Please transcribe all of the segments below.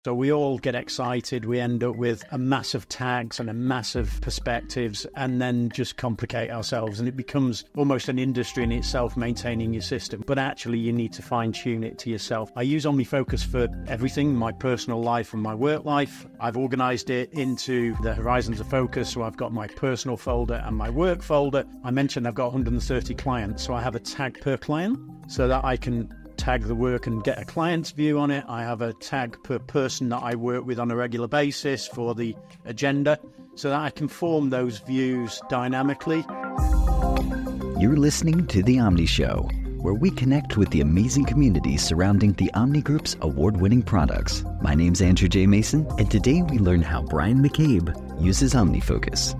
So we all get excited. We end up with a mass of tags and a mass of perspectives and then just complicate ourselves. And it becomes almost an industry in itself, maintaining your system. But actually, you need to fine tune it to yourself. I use OmniFocus for everything, my personal life and my work life. I've organized it into the horizons of focus. So I've got my personal folder and my work folder. I mentioned I've got 130 clients. So I have a tag per client so that I can tag the work and get a client's view on it. I have a tag per person that I work with on a regular basis for the agenda so that I can form those views dynamically. You're listening to The Omni Show, where we connect with the amazing community surrounding the Omni Group's award-winning products. My name's Andrew J. Mason, and today we learn how Brian McCabe uses OmniFocus.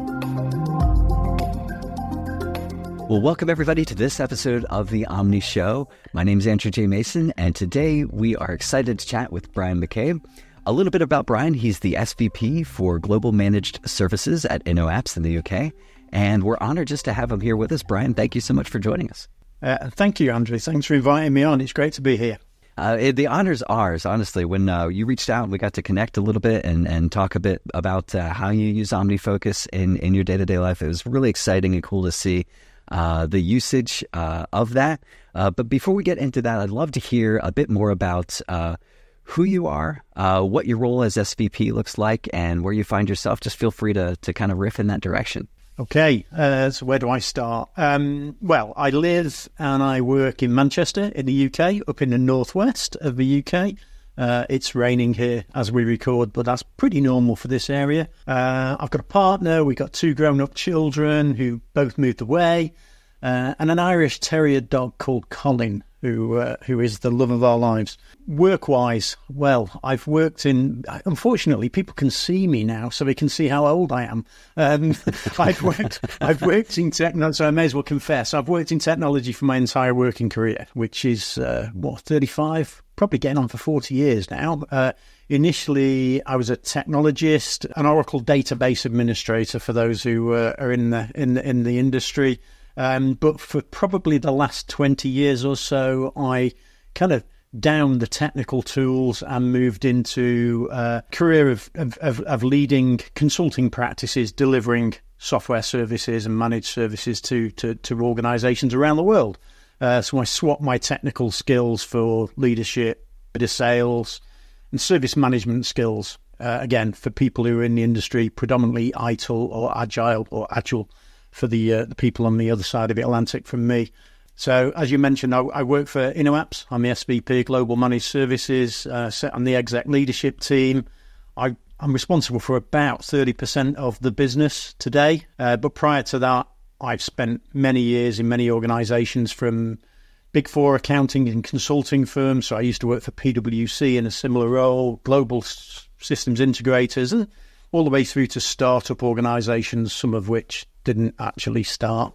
Well, welcome everybody to this episode of The Omni Show. My name is Andrew J. Mason, and today we are excited to chat with Brian McCabe. A little bit about Brian. He's the SVP for Global Managed Services at InnoApps in the UK, and we're honored just to have him here with us. Brian, thank you so much for joining us. Thank you, Andrew. Thanks for inviting me on. It's great to be here. The honor's ours, honestly. When you reached out, we got to connect a little bit and talk a bit about how you use OmniFocus in your day-to-day life. It was really exciting and cool to see the usage of that. But before we get into that, I'd love to hear a bit more about who you are, what your role as SVP looks like, and where you find yourself. Just feel free to kind of riff in that direction. Okay, so where do I start? Well, I live and I work in Manchester in the UK, up in the northwest of the UK. It's raining here as we record, but that's pretty normal for this area. I've got a partner, we've got 2 grown-up children who both moved away, and an Irish Terrier dog called Colin, who is the love of our lives. Work-wise, well, I've worked in... Unfortunately, people can see me now, so they can see how old I am. I've worked in technology, so I may as well confess. I've worked in technology for my entire working career, which is, 35? Probably getting on for 40 years now. Initially, I was a technologist, an Oracle database administrator for those who are in the industry. But for probably the last 20 years or so, I kind of downed the technical tools and moved into a career of leading consulting practices, delivering software services and managed services to organizations around the world. So I swapped my technical skills for leadership, bit of sales, and service management skills, again, for people who are in the industry, predominantly ITIL or Agile for the people on the other side of the Atlantic from me. So, as you mentioned, I work for InnoApps. I'm the SVP, Global Managed Services, set on the exec leadership team. I'm responsible for about 30% of the business today, but prior to that, I've spent many years in many organizations, from Big Four accounting and consulting firms. So I used to work for PwC in a similar role, global systems integrators, and all the way through to startup organizations, some of which didn't actually start.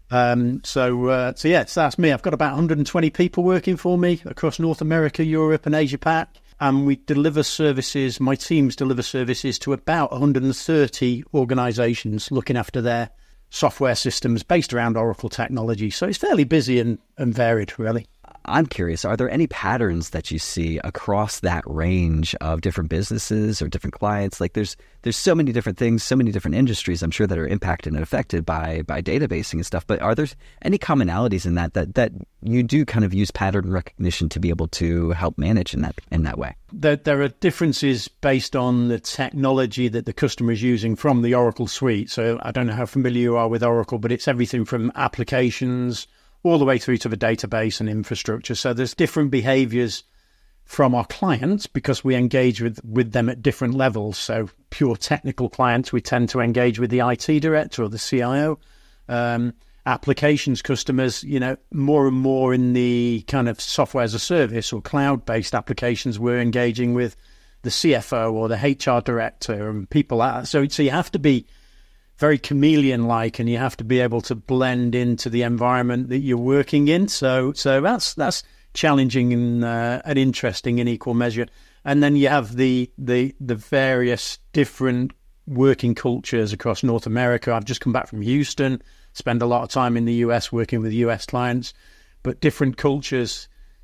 So that's me. I've got about 120 people working for me across North America, Europe, and Asia Pac. And we deliver services, my teams deliver services to about 130 organizations looking after their software systems based around Oracle technology. So it's fairly busy and varied, really. I'm curious, are there any patterns that you see across that range of different businesses or different clients? Like there's so many different things, so many different industries, I'm sure, that are impacted and affected by databasing and stuff. But are there any commonalities in that you do kind of use pattern recognition to be able to help manage in that way? There are differences based on the technology that the customer is using from the Oracle suite. So I don't know how familiar you are with Oracle, but it's everything from applications all the way through to the database and infrastructure. So there's different behaviors from our clients because we engage with them at different levels. So pure technical clients, we tend to engage with the IT director or the CIO. Applications customers, more and more in the kind of software as a service or cloud-based applications, we're engaging with the CFO or the HR director and people like that. So you have to be very chameleon-like, and you have to be able to blend into the environment that you're working in. So that's challenging and interesting in equal measure. And then you have the various different working cultures across North America. I've just come back from Houston, spend a lot of time in the US working with US clients, but different cultures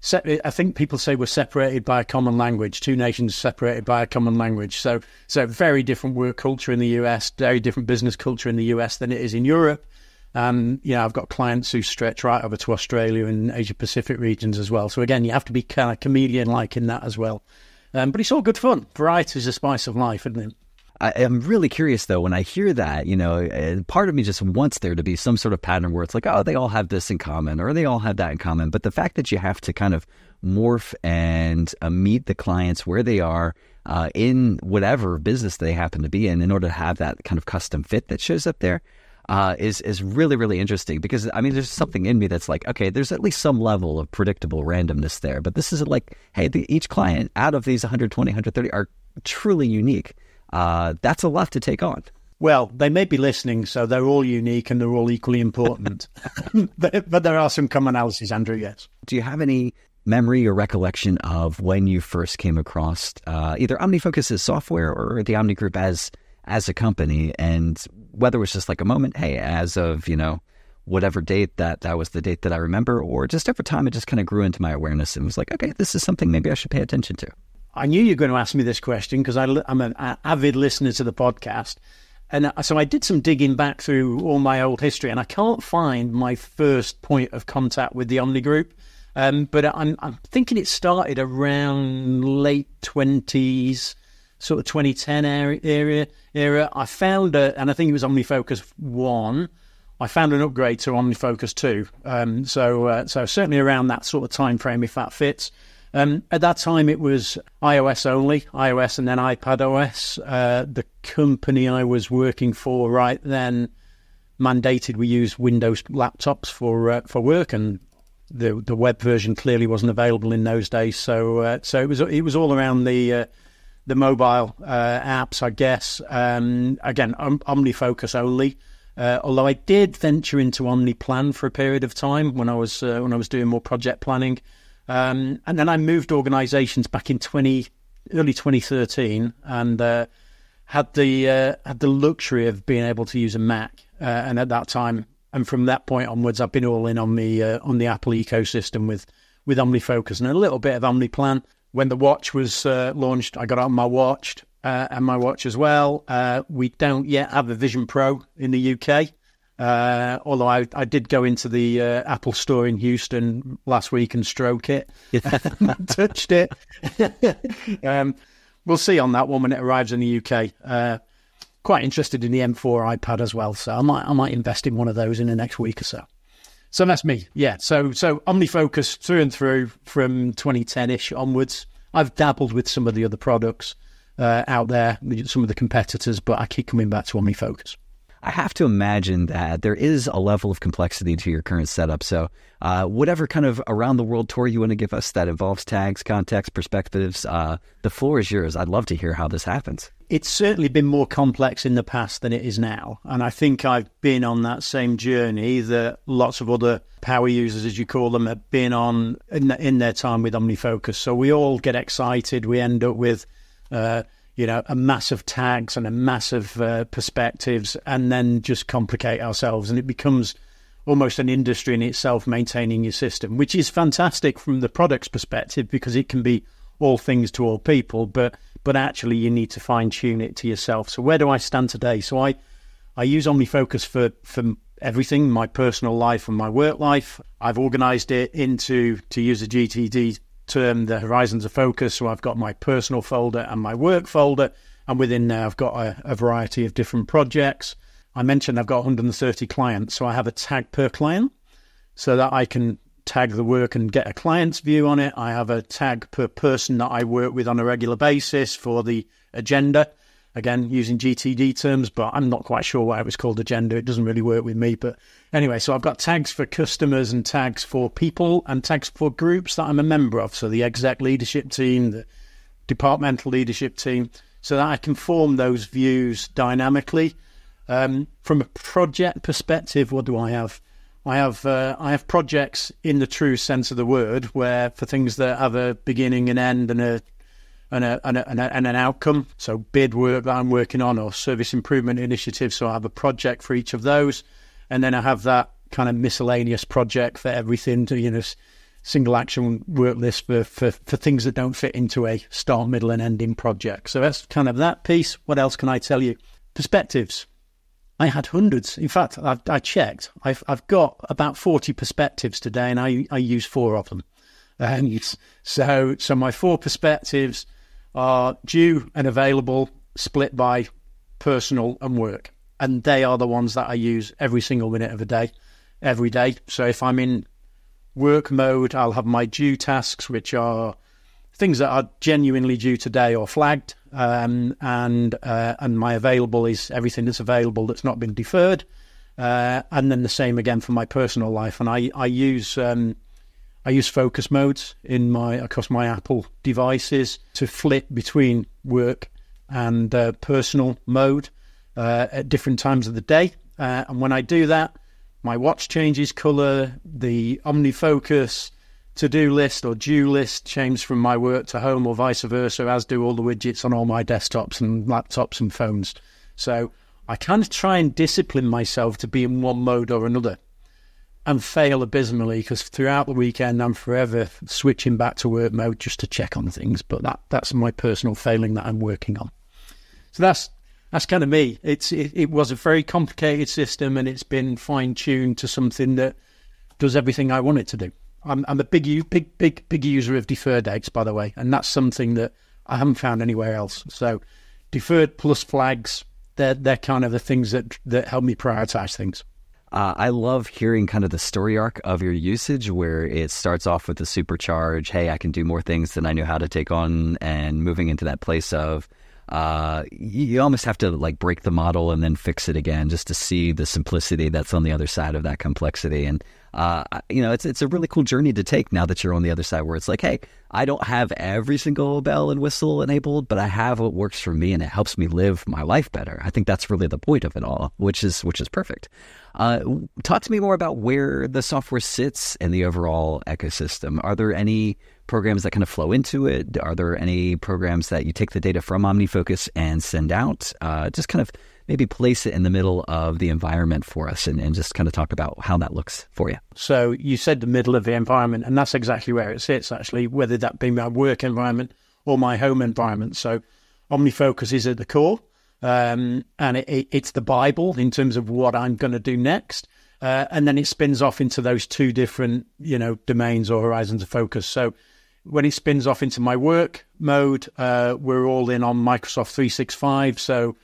I think people say we're separated by a common language, two nations separated by a common language. So very different work culture in the US, very different business culture in the US than it is in Europe. I've got clients who stretch right over to Australia and Asia Pacific regions as well. So again, you have to be kind of chameleon-like in that as well. But it's all good fun. Variety is the spice of life, isn't it? I'm really curious, though, when I hear that, part of me just wants there to be some sort of pattern where it's like, oh, they all have this in common or they all have that in common. But the fact that you have to kind of morph and meet the clients where they are in whatever business they happen to be in order to have that kind of custom fit that shows up there is really, really interesting. Because, there's something in me that's like, okay, there's at least some level of predictable randomness there. But this isn't like, hey, each client out of these 120, 130 are truly unique. That's a lot to take on. Well, they may be listening, so they're all unique and they're all equally important. but there are some commonalities, Andrew, yes. Do you have any memory or recollection of when you first came across either OmniFocus's software or the Omni Group as a company, and whether it was just like a moment, hey, as of, whatever date that was the date that I remember, or just over time it just kind of grew into my awareness and was like, okay, this is something maybe I should pay attention to? I knew you were going to ask me this question because I'm an avid listener to the podcast. And so I did some digging back through all my old history, and I can't find my first point of contact with the Omni Group. But I'm thinking it started around late 20s, sort of 2010 era. I found, and I think it was OmniFocus 1. I found an upgrade to OmniFocus 2. So certainly around that sort of time frame, if that fits. At that time, it was iOS only, iOS and then iPadOS. The company I was working for right then mandated we use Windows laptops for work, and the web version clearly wasn't available in those days. So it was all around the mobile apps, I guess. Again, OmniFocus only. Although I did venture into OmniPlan for a period of time when I was doing more project planning. And then I moved organisations back in early 2013, and had the luxury of being able to use a Mac. And at that time, and from that point onwards, I've been all in on the Apple ecosystem with OmniFocus and a little bit of OmniPlan. When the watch was launched, I got on my watch and my watch as well. We don't yet have a Vision Pro in the UK. Although I did go into the Apple store in Houston last week and stroke it, touched it. We'll see on that one when it arrives in the UK. Quite interested in the M4 iPad as well, so I might invest in one of those in the next week or so. So that's me, yeah. So OmniFocus through and through from 2010-ish onwards. I've dabbled with some of the other products out there, some of the competitors, but I keep coming back to OmniFocus. I have to imagine that there is a level of complexity to your current setup. So whatever kind of around the world tour you want to give us that involves tags, context, perspectives, the floor is yours. I'd love to hear how this happens. It's certainly been more complex in the past than it is now. And I think I've been on that same journey that lots of other power users, as you call them, have been on in their time with OmniFocus. So we all get excited. We end up with a massive tags and a massive perspectives, and then just complicate ourselves. And it becomes almost an industry in itself, maintaining your system, which is fantastic from the product's perspective because it can be all things to all people, but actually you need to fine tune it to yourself. So where do I stand today? So I use OmniFocus for everything, my personal life and my work life. I've organized it into, to use a GTD term, the horizons of focus. So I've got my personal folder and my work folder, and within there I've got a variety of different projects. I mentioned I've got 130 clients, so I have a tag per client so that I can tag the work and get a client's view on it. I have a tag per person that I work with on a regular basis for the agenda, again using GTD terms, but I'm not quite sure why it was called agenda. It doesn't really work with me, but anyway, so I've got tags for customers and tags for people and tags for groups that I'm a member of, so the exec leadership team, the departmental leadership team, so that I can form those views dynamically. From a project perspective, what do I have? I have projects in the true sense of the word, where for things that have a beginning, an end, and an outcome. So bid work that I'm working on, or service improvement initiatives. So I have a project for each of those, and then I have that kind of miscellaneous project for everything to single action work list for things that don't fit into a start, middle and ending project. So that's kind of that piece. What else can I tell you? Perspectives. I had hundreds. In fact, I checked. I've got about 40 perspectives today, and I use 4 of them. And so my 4 perspectives are due and available, split by personal and work. And they are the ones that I use every single minute of the day, every day. So if I'm in work mode, I'll have my due tasks, which are things that are genuinely due today or flagged. And my available is everything that's available that's not been deferred. And then the same again for my personal life. And I use focus modes across my Apple devices to flip between work and personal mode at different times of the day. And when I do that, my watch changes colour, the OmniFocus to-do list or due list changes from my work to home or vice versa, as do all the widgets on all my desktops and laptops and phones. So I kind of try and discipline myself to be in one mode or another and fail abysmally, because throughout the weekend I'm forever switching back to work mode just to check on things. But that's my personal failing that I'm working on. So that's kind of me. It was a very complicated system, and it's been fine-tuned to something that does everything I want it to do. I'm a big user of deferred dates, by the way, and that's something that I haven't found anywhere else. So deferred plus flags, they're kind of the things that help me prioritize things. I love hearing kind of the story arc of your usage, where it starts off with the supercharge, hey, I can do more things than I knew how to take on, and moving into that place of you almost have to like break the model and then fix it again just to see the simplicity that's on the other side of that complexity. And it's a really cool journey to take now that you're on the other side, where it's like, hey, I don't have every single bell and whistle enabled, but I have what works for me, and it helps me live my life better. I think that's really the point of it all, which is perfect. Talk to me more about where the software sits in the overall ecosystem. Are there any programs that kind of flow into it? Are there any programs that you take the data from OmniFocus and send out? Just kind of maybe place it in the middle of the environment for us, and just kind of talk about how that looks for you. So you said the middle of the environment, and that's exactly where it sits, actually, whether that be my work environment or my home environment. So OmniFocus is at the core, and it's the Bible in terms of what I'm going to do next. And then it spins off into those 2 different, domains or horizons of focus. So when it spins off into my work mode, we're all in on Microsoft 365. So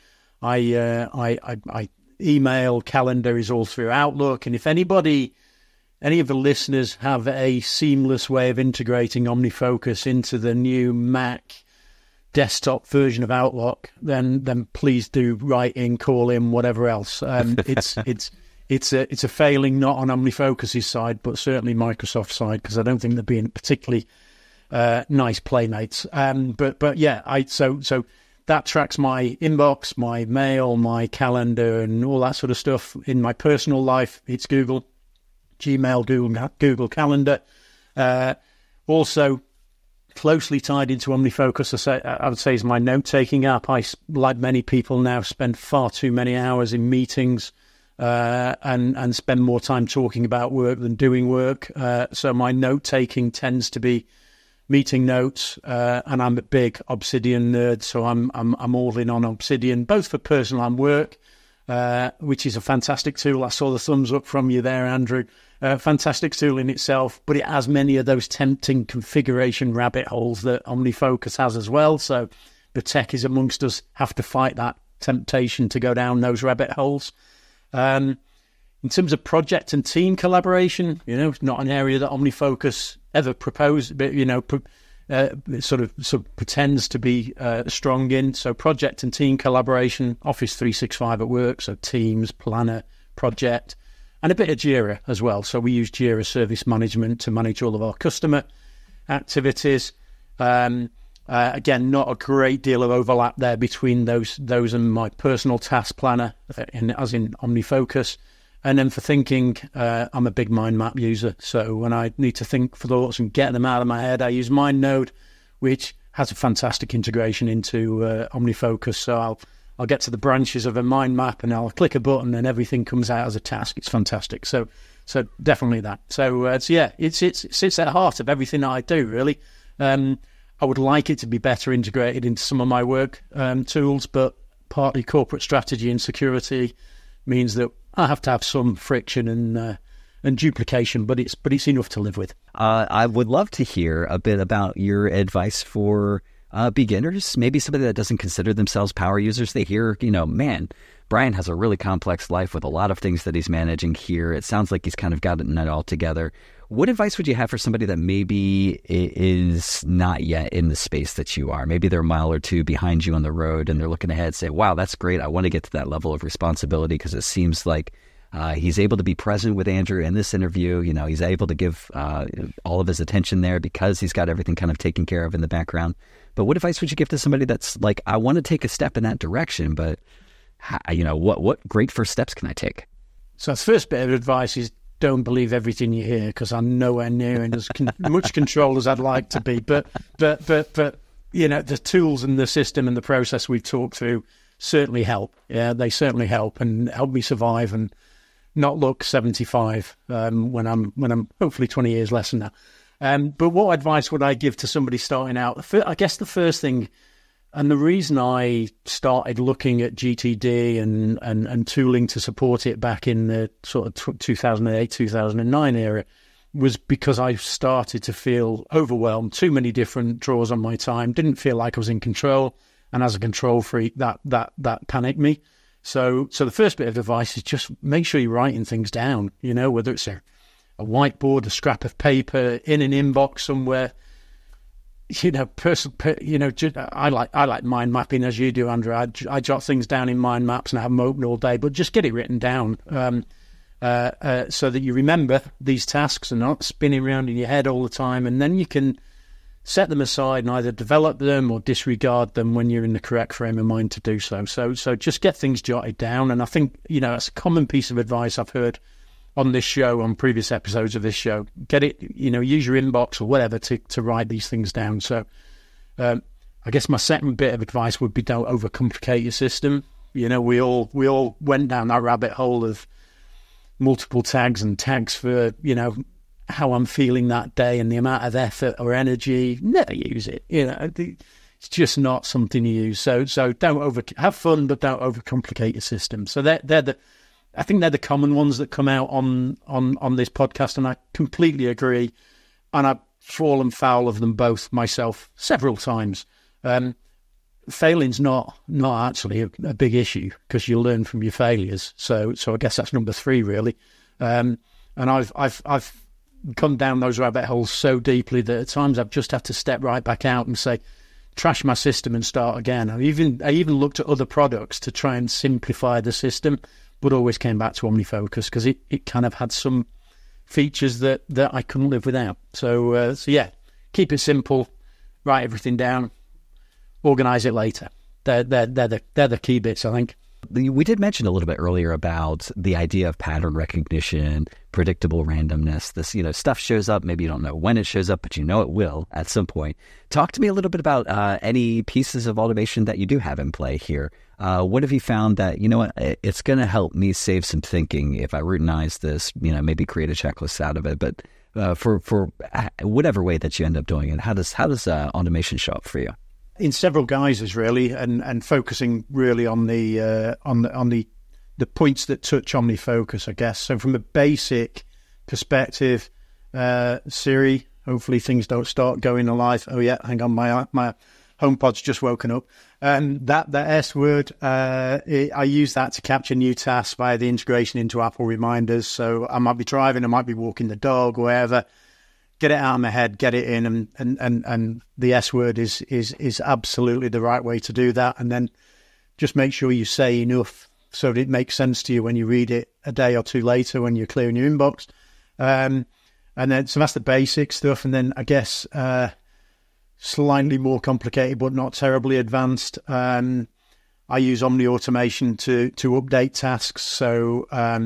I email, calendar is all through Outlook. And if any of the listeners have a seamless way of integrating OmniFocus into the new Mac desktop version of Outlook, then please do write in, call in, whatever else. It's a failing not on OmniFocus's side, but certainly Microsoft's side, because I don't think they're being particularly nice playmates. But yeah, so that tracks my inbox, my mail, my calendar, and all that sort of stuff. In my personal life, it's Google, Gmail, Google Calendar. Also, closely tied into OmniFocus, I would say, is my note-taking app. I, like many people now, spend far too many hours in meetings and spend more time talking about work than doing work. So my note-taking tends to be meeting notes, and I'm a big Obsidian nerd, so I'm all in on Obsidian, both for personal and work, which is a fantastic tool. I saw the thumbs up from you there, Andrew. Fantastic tool in itself, but it has many of those tempting configuration rabbit holes that OmniFocus has as well. So the techies amongst us have to fight that temptation to go down those rabbit holes. In terms of project and team collaboration, it's not an area that OmniFocus ever proposed, but sort of pretends to be strong in. So project and team collaboration, Office 365 at work, so Teams, Planner, Project, and a bit of Jira as well. So we use Jira Service Management to manage all of our customer activities. Again, not a great deal of overlap there between those and my personal task planner, as in OmniFocus. And then for thinking, I'm a big mind map user. So when I need to think for thoughts and get them out of my head, I use MindNode, which has a fantastic integration into OmniFocus. So I'll get to the branches of a mind map and I'll click a button and everything comes out as a task. It's fantastic. So definitely that. It sits at the heart of everything that I do, really. I would like it to be better integrated into some of my work tools, but partly corporate strategy and security means that I have to have some friction and duplication, but it's enough to live with. I would love to hear a bit about your advice for beginners, maybe somebody that doesn't consider themselves power users. They hear, man, Brian has a really complex life with a lot of things that he's managing here. It sounds like he's kind of gotten it all together. What advice would you have for somebody that maybe is not yet in the space that you are? Maybe they're a mile or two behind you on the road and they're looking ahead and say, wow, that's great. I want to get to that level of responsibility because it seems like he's able to be present with Andrew in this interview. He's able to give all of his attention there because he's got everything kind of taken care of in the background. But what advice would you give to somebody that's like, I want to take a step in that direction, but what great first steps can I take? So the first bit of advice is don't believe everything you hear, because I'm nowhere near in as much control as I'd like to be. But the tools and the system and the process we've talked through certainly help. Yeah, they certainly help and help me survive and not look 75 when I'm hopefully 20 years less than that. But what advice would I give to somebody starting out? I guess the first thing, and the reason I started looking at GTD and tooling to support it back in the sort of 2008, 2009 era was because I started to feel overwhelmed, too many different draws on my time, didn't feel like I was in control. And as a control freak, that panicked me. So the first bit of advice is just make sure you're writing things down, whether it's a whiteboard, a scrap of paper, in an inbox somewhere. I like mind mapping as you do, Andrew. I jot things down in mind maps and I have them open all day, but just get it written down so that you remember these tasks and not spinning around in your head all the time. And then you can set them aside and either develop them or disregard them when you're in the correct frame of mind to do so. So just get things jotted down. And I think, that's a common piece of advice I've heard on this show, on previous episodes of this show. Get it, use your inbox or whatever to write these things down. So I guess my second bit of advice would be don't overcomplicate your system. We all went down that rabbit hole of multiple tags and tags for, how I'm feeling that day and the amount of effort or energy. Never use it. It's just not something you use. So don't have fun, but don't overcomplicate your system. So I think they're the common ones that come out on this podcast, and I completely agree. And I've fallen foul of them both myself several times. Failing's not actually a big issue because you learn from your failures. So I guess that's number 3 really. And I've gone down those rabbit holes so deeply that at times I've just had to step right back out and say, trash my system and start again. I even looked at other products to try and simplify the system, but always came back to OmniFocus because it kind of had some features that I couldn't live without. So yeah, keep it simple, write everything down, organize it later. They're the key bits, I think. We did mention a little bit earlier about the idea of pattern recognition, predictable randomness. This, stuff shows up. Maybe you don't know when it shows up, but it will at some point. Talk to me a little bit about any pieces of automation that you do have in play here. What have you found that, it's going to help me save some thinking if I routinize this, maybe create a checklist out of it. But for whatever way that you end up doing it, how does automation show up for you? In several guises, really, and focusing really on the points that touch OmniFocus, I guess. So from a basic perspective, Siri, hopefully things don't start going alive. Oh yeah, hang on, my HomePod's just woken up. That S word, I use that to capture new tasks via the integration into Apple reminders. So I might be driving, I might be walking the dog, wherever. Get it out of my head, get it in, and the S word is absolutely the right way to do that. And then just make sure you say enough so that it makes sense to you when you read it a day or two later when you're clearing your inbox. And then so that's the basic stuff. And then I guess slightly more complicated but not terribly advanced. I use Omni Automation to update tasks. So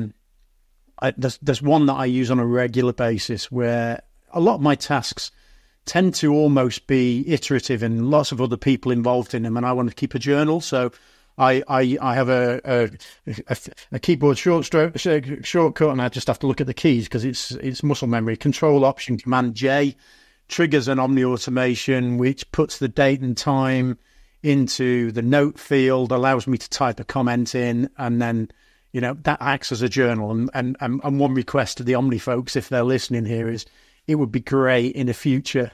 there's one that I use on a regular basis where a lot of my tasks tend to almost be iterative and lots of other people involved in them, and I want to keep a journal. So I have a keyboard shortcut, and I just have to look at the keys because it's muscle memory. Control Option Command J triggers an Omni automation which puts the date and time into the note field, allows me to type a comment in, and then that acts as a journal. And one request to the Omni folks, if they're listening here, is it would be great in a future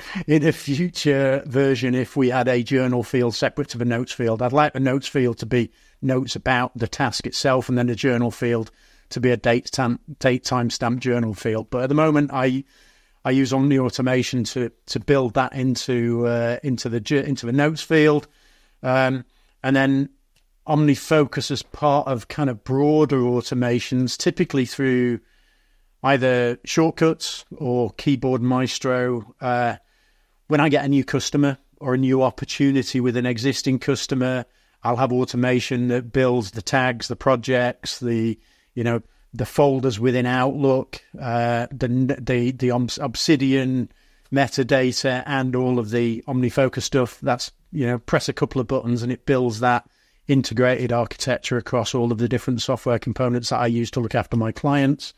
version if we had a journal field separate to the notes field. I'd like the notes field to be notes about the task itself, and then the journal field to be a date timestamp journal field. But at the moment, I use Omni automation to build that into the notes field, and then OmniFocus as part of kind of broader automations, typically through either shortcuts or Keyboard Maestro. When I get a new customer or a new opportunity with an existing customer, I'll have automation that builds the tags, the projects, the folders within Outlook, the Obsidian metadata, and all of the OmniFocus stuff. That's, press a couple of buttons and it builds that integrated architecture across all of the different software components that I use to look after my clients.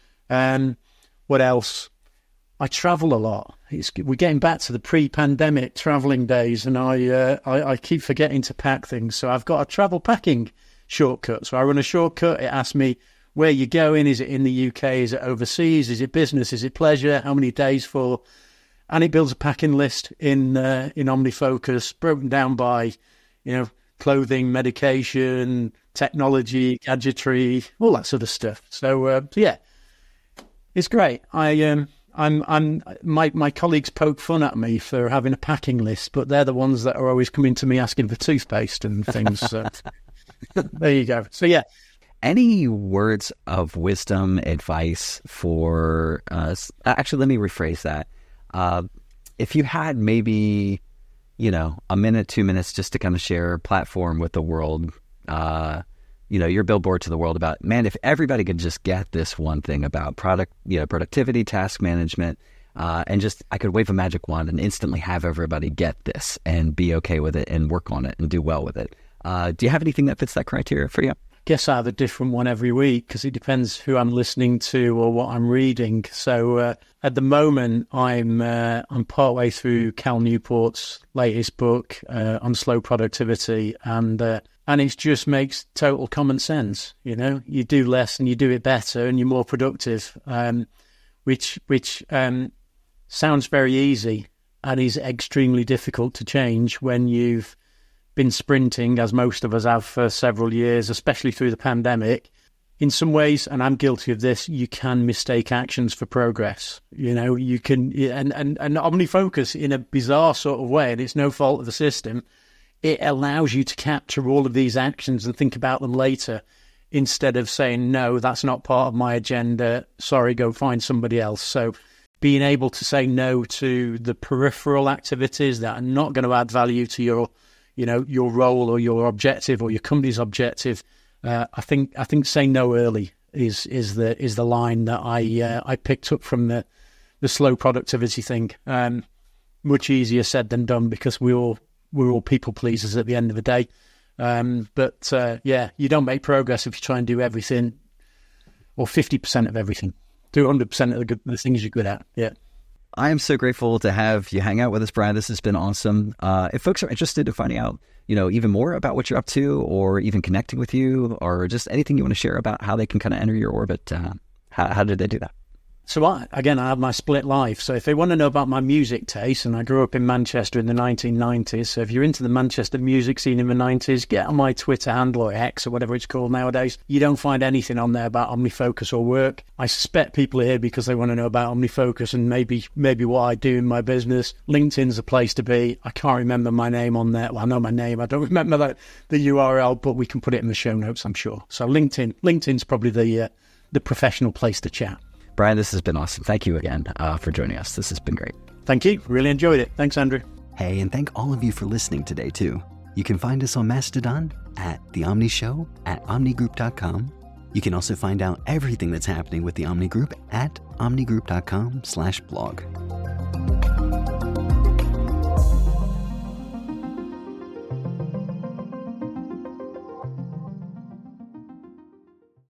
What else? I travel a lot. We're getting back to the pre-pandemic traveling days, and I keep forgetting to pack things. So I've got a travel packing shortcut. So I run a shortcut. It asks me where you're going. Is it in the UK? Is it overseas? Is it business? Is it pleasure? How many days for? And it builds a packing list in OmniFocus, broken down by, clothing, medication, technology, gadgetry, all that sort of stuff. So yeah. It's great. My colleagues poke fun at me for having a packing list, but they're the ones that are always coming to me asking for toothpaste and things. So there you go. So yeah. Any words of wisdom, advice for us? Actually, let me rephrase that. If you had maybe, a minute, 2 minutes just to kind of share a platform with the world, your billboard to the world about, man, if everybody could just get this one thing about productivity, task management, and just, I could wave a magic wand and instantly have everybody get this and be okay with it and work on it and do well with it. Do you have anything that fits that criteria for you? Guess I have a different one every week because it depends who I'm listening to or what I'm reading. So at the moment, I'm partway through Cal Newport's latest book on slow productivity, and it just makes total common sense. You do less and you do it better and you're more productive, which sounds very easy and is extremely difficult to change when you've been sprinting, as most of us have for several years, especially through the pandemic. In some ways, and I'm guilty of this, you can mistake actions for progress. You can, and OmniFocus, in a bizarre sort of way, and it's no fault of the system, it allows you to capture all of these actions and think about them later, instead of saying, no, that's not part of my agenda, sorry, go find somebody else. So being able to say no to the peripheral activities that are not going to add value to your role or your objective or your company's objective, I think saying no early is the line that I picked up from the slow productivity thing. Much easier said than done because we're all people pleasers at the end of the day. But you don't make progress if you try and do everything or 50% of everything. Do 100% of the things you're good at. Yeah. I am so grateful to have you hang out with us, Brian. This has been awesome. If folks are interested in finding out, even more about what you're up to, or even connecting with you, or just anything you want to share about how they can kind of enter your orbit, how did they do that? So I have my split life. So if they want to know about my music taste, and I grew up in Manchester in the 1990s. So if you're into the Manchester music scene in the 90s, get on my Twitter handle or X or whatever it's called nowadays. You don't find anything on there about OmniFocus or work. I suspect people are here because they want to know about OmniFocus and maybe what I do in my business. LinkedIn's a place to be. I can't remember my name on there. Well, I know my name. I don't remember the URL, but we can put it in the show notes, I'm sure. So LinkedIn's probably the professional place to chat. Brian, this has been awesome. Thank you again for joining us. This has been great. Thank you. Really enjoyed it. Thanks, Andrew. Hey, and thank all of you for listening today, too. You can find us on Mastodon at The Omni Show at omnigroup.com. You can also find out everything that's happening with the Omni Group at omnigroup.com/blog.